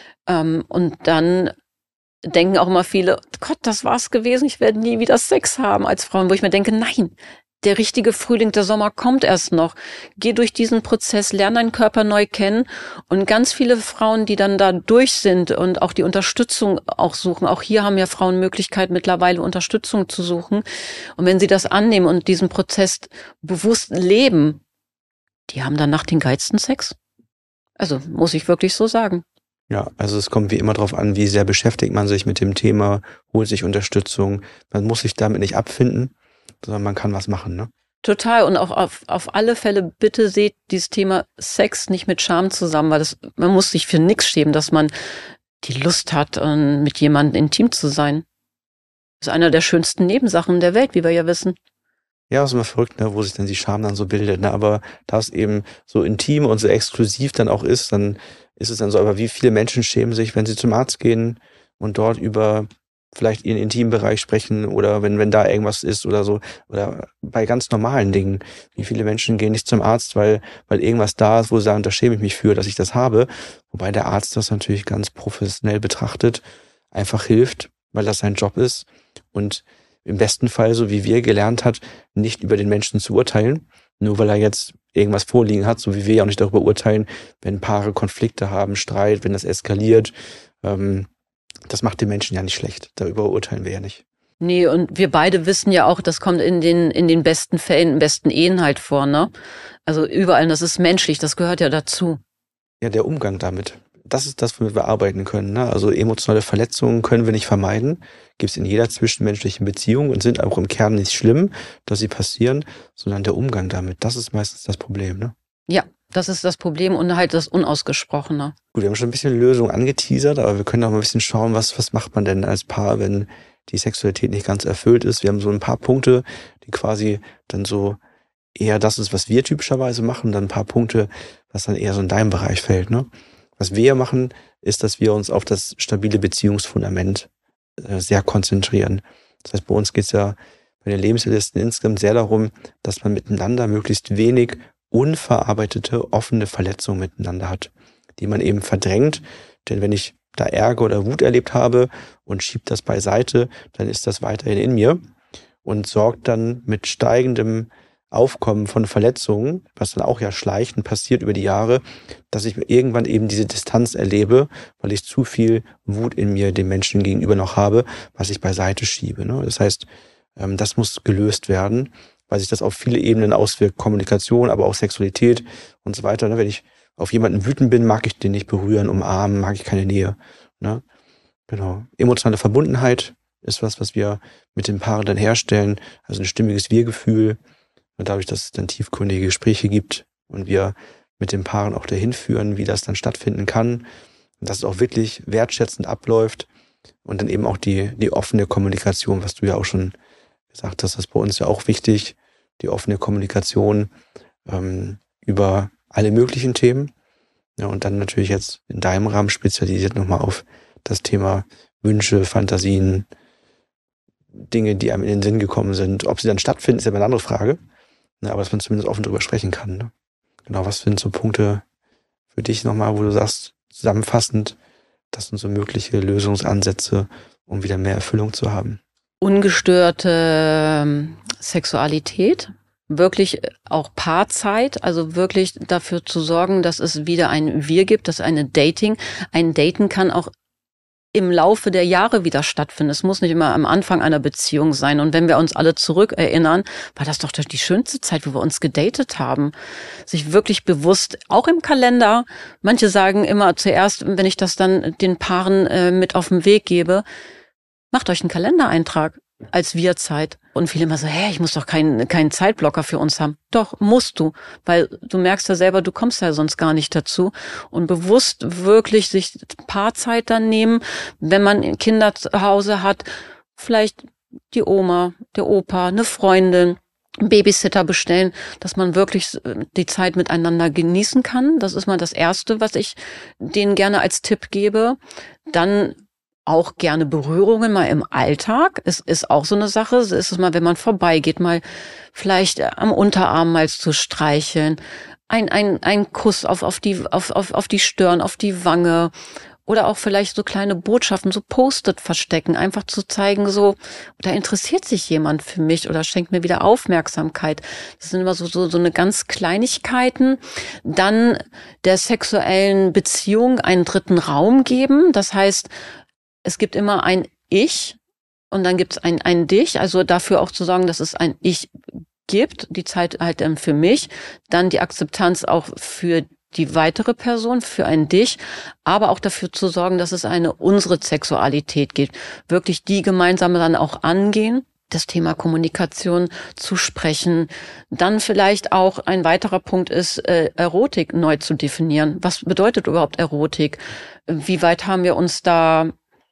Und dann denken auch immer viele, Gott, das war's gewesen, ich werde nie wieder Sex haben als Frauen, wo ich mir denke, nein, der richtige Frühling, der Sommer kommt erst noch. Geh durch diesen Prozess, lern deinen Körper neu kennen und ganz viele Frauen, die dann da durch sind und auch die Unterstützung auch suchen. Auch hier haben ja Frauen Möglichkeit mittlerweile Unterstützung zu suchen. Und wenn sie das annehmen und diesen Prozess bewusst leben, die haben danach den geilsten Sex. Also muss ich wirklich so sagen. Ja, also es kommt wie immer darauf an, wie sehr beschäftigt man sich mit dem Thema, holt sich Unterstützung. Man muss sich damit nicht abfinden, sondern man kann was machen, ne? Total. Und auch auf alle Fälle bitte seht dieses Thema Sex nicht mit Scham zusammen, weil man muss sich für nichts schämen, dass man die Lust hat, mit jemandem intim zu sein. Das ist einer der schönsten Nebensachen der Welt, wie wir ja wissen. Ja, ist immer verrückt, ne, wo sich dann die Scham dann so bildet, ne? Aber da es eben so intim und so exklusiv dann auch ist, dann ist es dann so, aber wie viele Menschen schämen sich, wenn sie zum Arzt gehen und dort über vielleicht ihren Intimbereich sprechen oder wenn da irgendwas ist oder so, oder bei ganz normalen Dingen. Wie viele Menschen gehen nicht zum Arzt, weil irgendwas da ist, wo sie sagen, da schäme ich mich für, dass ich das habe. Wobei der Arzt das natürlich ganz professionell betrachtet, einfach hilft, weil das sein Job ist und im besten Fall, so wie wir gelernt hat, nicht über den Menschen zu urteilen, nur weil er jetzt irgendwas vorliegen hat, so wie wir ja auch nicht darüber urteilen, wenn Paare Konflikte haben, Streit, wenn das eskaliert. Das macht den Menschen ja nicht schlecht. Darüber urteilen wir ja nicht. Nee, und wir beide wissen ja auch, das kommt in den besten Fällen, in besten Ehen halt vor, ne? Also überall, das ist menschlich, das gehört ja dazu. Ja, der Umgang damit. Das ist das, womit wir arbeiten können, ne? Also emotionale Verletzungen können wir nicht vermeiden. Gibt es in jeder zwischenmenschlichen Beziehung und sind auch im Kern nicht schlimm, dass sie passieren, sondern der Umgang damit, das ist meistens das Problem, ne? Ja, das ist das Problem und halt das Unausgesprochene. Gut, wir haben schon ein bisschen Lösung angeteasert, aber wir können auch mal ein bisschen schauen, was macht man denn als Paar, wenn die Sexualität nicht ganz erfüllt ist. Wir haben so ein paar Punkte, die quasi dann so eher das ist, was wir typischerweise machen, dann ein paar Punkte, was dann eher so in deinem Bereich fällt, ne? Was wir machen, ist, dass wir uns auf das stabile Beziehungsfundament sehr konzentrieren. Das heißt, bei uns geht es ja bei den Lebenslisten insgesamt sehr darum, dass man miteinander möglichst wenig unverarbeitete, offene Verletzungen miteinander hat, die man eben verdrängt. Denn wenn ich da Ärger oder Wut erlebt habe und schiebe das beiseite, dann ist das weiterhin in mir und sorgt dann mit steigendem Aufkommen von Verletzungen, was dann auch ja schleichend passiert über die Jahre, dass ich irgendwann eben diese Distanz erlebe, weil ich zu viel Wut in mir dem Menschen gegenüber noch habe, was ich beiseite schiebe, ne? Das heißt, das muss gelöst werden, weil sich das auf viele Ebenen auswirkt, Kommunikation, aber auch Sexualität und so weiter, ne? Wenn ich auf jemanden wütend bin, mag ich den nicht berühren, umarmen, mag ich keine Nähe, ne? Genau. Emotionale Verbundenheit ist was wir mit den Paaren dann herstellen, also ein stimmiges Wir-Gefühl. Und dadurch, dass es dann tiefgründige Gespräche gibt und wir mit den Paaren auch dahin führen, wie das dann stattfinden kann und dass es auch wirklich wertschätzend abläuft und dann eben auch die offene Kommunikation, was du ja auch schon gesagt hast, das ist bei uns ja auch wichtig, die offene Kommunikation über alle möglichen Themen. Ja, und dann natürlich jetzt in deinem Rahmen spezialisiert nochmal auf das Thema Wünsche, Fantasien, Dinge, die einem in den Sinn gekommen sind. Ob sie dann stattfinden, ist ja eine andere Frage. Ja, aber dass man zumindest offen drüber sprechen kann. Ne? Genau, was sind so Punkte für dich nochmal, wo du sagst, zusammenfassend, das sind so mögliche Lösungsansätze, um wieder mehr Erfüllung zu haben? Ungestörte Sexualität, wirklich auch Paarzeit, also wirklich dafür zu sorgen, dass es wieder ein Wir gibt, dass ein Daten kann auch im Laufe der Jahre wieder stattfinden. Es muss nicht immer am Anfang einer Beziehung sein. Und wenn wir uns alle zurückerinnern, war das doch die schönste Zeit, wo wir uns gedatet haben. Sich wirklich bewusst, auch im Kalender, manche sagen immer zuerst, wenn ich das dann den Paaren mit auf den Weg gebe, macht euch einen Kalendereintrag als Wir-Zeit. Und viele immer so, ich muss doch keinen Zeitblocker für uns haben. Doch, musst du, weil du merkst ja selber, du kommst ja sonst gar nicht dazu. Und bewusst wirklich sich Paarzeit dann nehmen, wenn man Kinder zu Hause hat, vielleicht die Oma, der Opa, eine Freundin, einen Babysitter bestellen, dass man wirklich die Zeit miteinander genießen kann. Das ist mal das Erste, was ich denen gerne als Tipp gebe. Dann auch gerne Berührungen mal im Alltag. Es ist auch so eine Sache. Es ist mal, wenn man vorbeigeht, mal vielleicht am Unterarm mal zu streicheln. Ein Kuss auf die Stirn, auf die Wange. Oder auch vielleicht so kleine Botschaften, so Post-it verstecken. Einfach zu zeigen, so, da interessiert sich jemand für mich oder schenkt mir wieder Aufmerksamkeit. Das sind immer so eine ganz Kleinigkeiten. Dann der sexuellen Beziehung einen dritten Raum geben. Das heißt, es gibt immer ein Ich und dann gibt es ein Dich, also dafür auch zu sorgen, dass es ein Ich gibt, die Zeit halt für mich, dann die Akzeptanz auch für die weitere Person, für ein Dich, aber auch dafür zu sorgen, dass es unsere Sexualität gibt, wirklich die gemeinsam dann auch angehen, das Thema Kommunikation zu sprechen. Dann vielleicht auch ein weiterer Punkt ist, Erotik neu zu definieren. Was bedeutet überhaupt Erotik? Wie weit haben wir uns da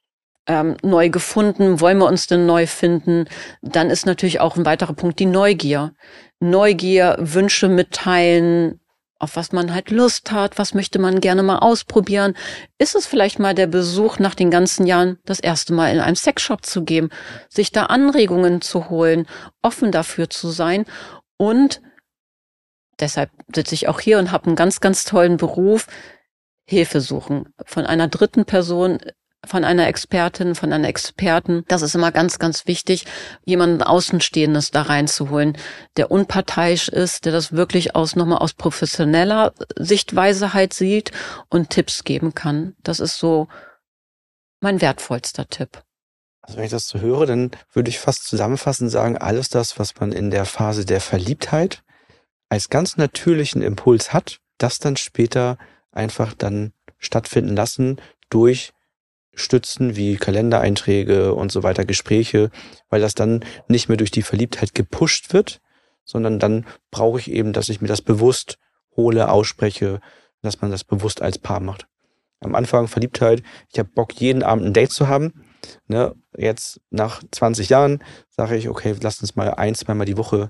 neu gefunden, wollen wir uns denn neu finden? Dann ist natürlich auch ein weiterer Punkt die Neugier. Neugier, Wünsche mitteilen, auf was man halt Lust hat, was möchte man gerne mal ausprobieren. Ist es vielleicht mal der Besuch nach den ganzen Jahren, das erste Mal in einem Sexshop zu gehen, sich da Anregungen zu holen, offen dafür zu sein und deshalb sitze ich auch hier und habe einen ganz, ganz tollen Beruf, Hilfe suchen von einer dritten Person, von einer Expertin, von einem Experten. Das ist immer ganz, ganz wichtig, jemanden Außenstehendes da reinzuholen, der unparteiisch ist, der das wirklich nochmal aus professioneller Sichtweise halt sieht und Tipps geben kann. Das ist so mein wertvollster Tipp. Also wenn ich das so höre, dann würde ich fast zusammenfassend sagen, alles das, was man in der Phase der Verliebtheit als ganz natürlichen Impuls hat, das dann später einfach dann stattfinden lassen durch Stützen wie Kalendereinträge und so weiter, Gespräche, weil das dann nicht mehr durch die Verliebtheit gepusht wird, sondern dann brauche ich eben, dass ich mir das bewusst hole, ausspreche, dass man das bewusst als Paar macht. Am Anfang Verliebtheit, ich habe Bock, jeden Abend ein Date zu haben. Ne? Jetzt nach 20 Jahren sage ich, okay, lass uns mal 1-2 Mal die Woche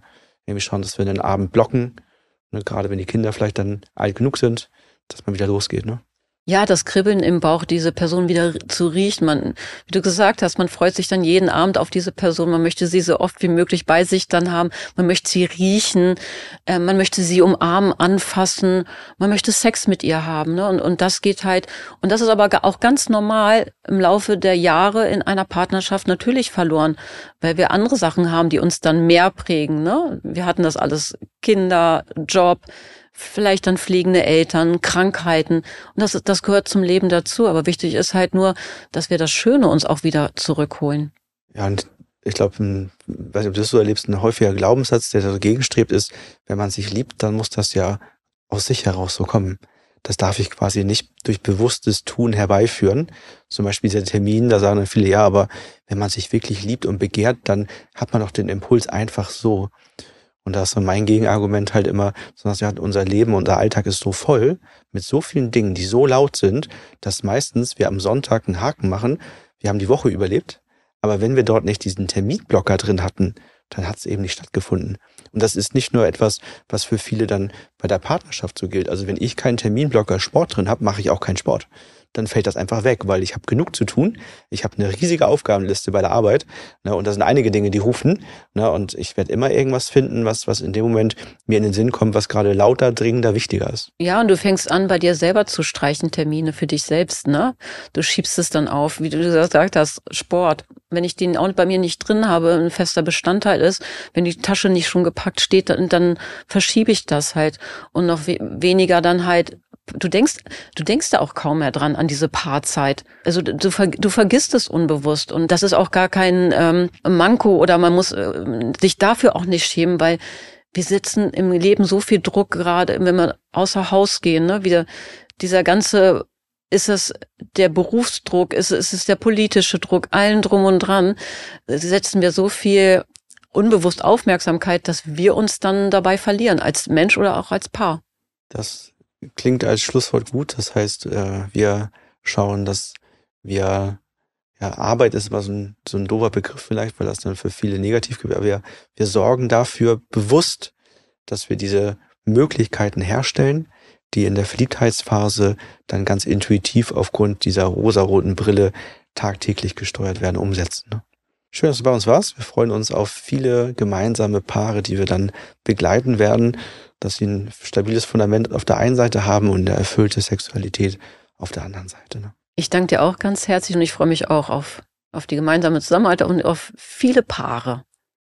irgendwie schauen, dass wir den Abend blocken, ne, gerade wenn die Kinder vielleicht dann alt genug sind, dass man wieder losgeht, ne? Ja, das Kribbeln im Bauch, diese Person wieder zu riechen. Wie du gesagt hast, man freut sich dann jeden Abend auf diese Person. Man möchte sie so oft wie möglich bei sich dann haben. Man möchte sie riechen. Man möchte sie umarmen, anfassen. Man möchte Sex mit ihr haben, ne? Und das geht halt, und das ist aber auch ganz normal im Laufe der Jahre in einer Partnerschaft natürlich verloren, weil wir andere Sachen haben, die uns dann mehr prägen, ne? Wir hatten das alles: Kinder, Job, vielleicht dann pflegende Eltern, Krankheiten. Und das gehört zum Leben dazu. Aber wichtig ist halt nur, dass wir das Schöne uns auch wieder zurückholen. Ja, und ich glaube, weiß nicht, ob du das so erlebst, ein häufiger Glaubenssatz, der dagegen strebt, ist, wenn man sich liebt, dann muss das ja aus sich heraus so kommen. Das darf ich quasi nicht durch bewusstes Tun herbeiführen. Zum Beispiel dieser Termin, da sagen dann viele, ja, aber wenn man sich wirklich liebt und begehrt, dann hat man doch den Impuls einfach so. Und da ist so mein Gegenargument halt immer, sondern ja, unser Leben, unser Alltag ist so voll mit so vielen Dingen, die so laut sind, dass meistens wir am Sonntag einen Haken machen, wir haben die Woche überlebt, aber wenn wir dort nicht diesen Terminblocker drin hatten, dann hat es eben nicht stattgefunden. Und das ist nicht nur etwas, was für viele dann bei der Partnerschaft so gilt. Also wenn ich keinen Terminblocker Sport drin habe, mache ich auch keinen Sport. Dann fällt das einfach weg, weil ich habe genug zu tun. Ich habe eine riesige Aufgabenliste bei der Arbeit, ne, und da sind einige Dinge, die rufen, ne, und ich werde immer irgendwas finden, was in dem Moment mir in den Sinn kommt, was gerade lauter, dringender, wichtiger ist. Ja, und du fängst an, bei dir selber zu streichen, Termine für dich selbst, ne? Du schiebst es dann auf, wie du gesagt hast, Sport. Wenn ich den auch bei mir nicht drin habe, ein fester Bestandteil ist, wenn die Tasche nicht schon gepackt steht, dann verschiebe ich das halt. Und noch weniger dann halt, du denkst da auch kaum mehr dran an diese Paarzeit. Also du vergisst es unbewusst, und das ist auch gar kein Manko, oder man muss sich dafür auch nicht schämen, weil wir sitzen im Leben so viel Druck, gerade wenn wir außer Haus gehen, ne? Wieder dieser ganze, ist es der Berufsdruck, ist es der politische Druck, allen drum und dran, setzen wir so viel unbewusst Aufmerksamkeit, dass wir uns dann dabei verlieren, als Mensch oder auch als Paar. Das klingt als Schlusswort gut. Das heißt, wir schauen, dass wir, ja, Arbeit ist immer so ein doofer Begriff vielleicht, weil das dann für viele negativ gibt, aber wir sorgen dafür bewusst, dass wir diese Möglichkeiten herstellen, die in der Verliebtheitsphase dann ganz intuitiv aufgrund dieser rosaroten Brille tagtäglich gesteuert werden, umsetzen. Ne? Schön, dass du bei uns warst. Wir freuen uns auf viele gemeinsame Paare, die wir dann begleiten werden, dass sie ein stabiles Fundament auf der einen Seite haben und eine erfüllte Sexualität auf der anderen Seite. Ne? Ich danke dir auch ganz herzlich, und ich freue mich auch auf die gemeinsame Zusammenarbeit und auf viele Paare.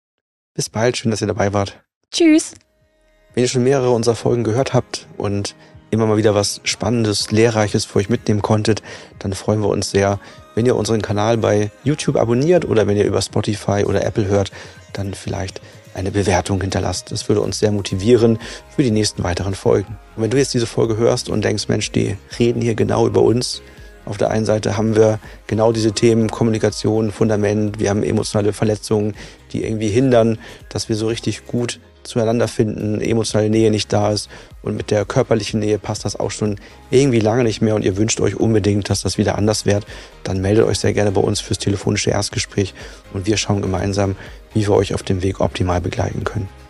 Bis bald, schön, dass ihr dabei wart. Tschüss! Wenn ihr schon mehrere unserer Folgen gehört habt und immer mal wieder was Spannendes, Lehrreiches für euch mitnehmen konntet, dann freuen wir uns sehr, wenn ihr unseren Kanal bei YouTube abonniert oder wenn ihr über Spotify oder Apple hört, dann vielleicht eine Bewertung hinterlasst. Das würde uns sehr motivieren für die nächsten weiteren Folgen. Und wenn du jetzt diese Folge hörst und denkst, Mensch, die reden hier genau über uns. Auf der einen Seite haben wir genau diese Themen, Kommunikation, Fundament, wir haben emotionale Verletzungen, die irgendwie hindern, dass wir so richtig gut zueinander finden, emotionale Nähe nicht da ist, und mit der körperlichen Nähe passt das auch schon irgendwie lange nicht mehr und ihr wünscht euch unbedingt, dass das wieder anders wird, dann meldet euch sehr gerne bei uns fürs telefonische Erstgespräch und wir schauen gemeinsam, wie wir euch auf dem Weg optimal begleiten können.